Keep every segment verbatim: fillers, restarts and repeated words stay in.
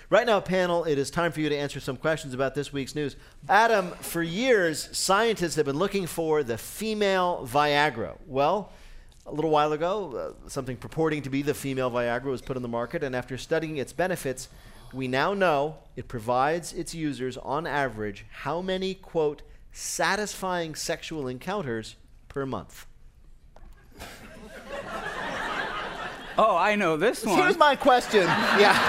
Right now, panel, it is time for you to answer some questions about this week's news. Adam, for years, scientists have been looking for the female Viagra. Well, a little while ago, uh, something purporting to be the female Viagra was put on the market, and after studying its benefits, we now know it provides its users, on average, how many, quote, satisfying sexual encounters per month. Oh, I know this one. Here's my question. Yeah.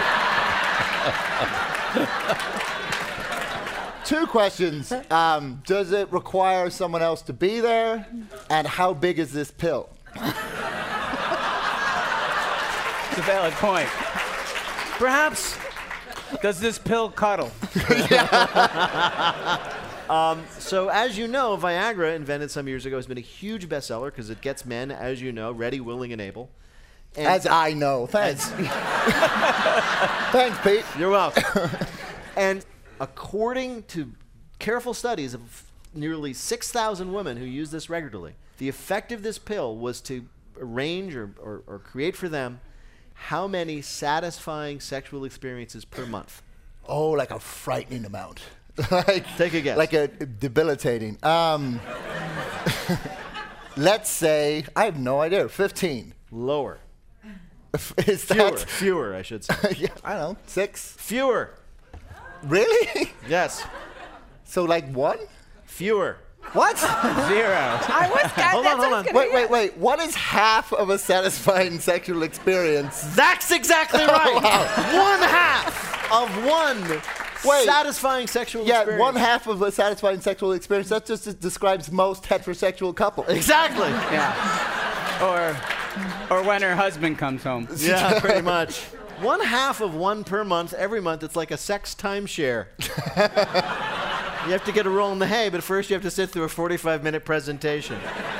Two questions. Um, does it require someone else to be there? And how big is this pill? It's a valid point. Perhaps. Does this pill cuddle? um, so, as you know, Viagra, invented some years ago, has been a huge bestseller because it gets men, as you know, ready, willing, and able. And as I know. Thanks. Thanks, Pete. You're welcome. And according to careful studies of nearly six thousand women who use this regularly, the effect of this pill was to arrange or, or, or create for them how many satisfying sexual experiences per month? Oh, like a frightening amount. like, Take a guess. Like a debilitating. Um, let's say, I have no idea, fifteen. Lower. Is Fewer. that Fewer, I should say. yeah, I don't know, six? Fewer. Really? Yes. So like one? Fewer. What? Zero. I was kind Hold on, hold on. Wait, wait, wait. What is half of a satisfying sexual experience? That's exactly right. One half of one Wait. satisfying sexual Yeah, experience. one half of a satisfying sexual experience. That just describes most heterosexual couples. Exactly. Yeah. Or, or when her husband comes home. Yeah, pretty much. One half of one per month, every month. It's like a sex timeshare. You have to get a roll in the hay, but first you have to sit through a forty-five minute presentation.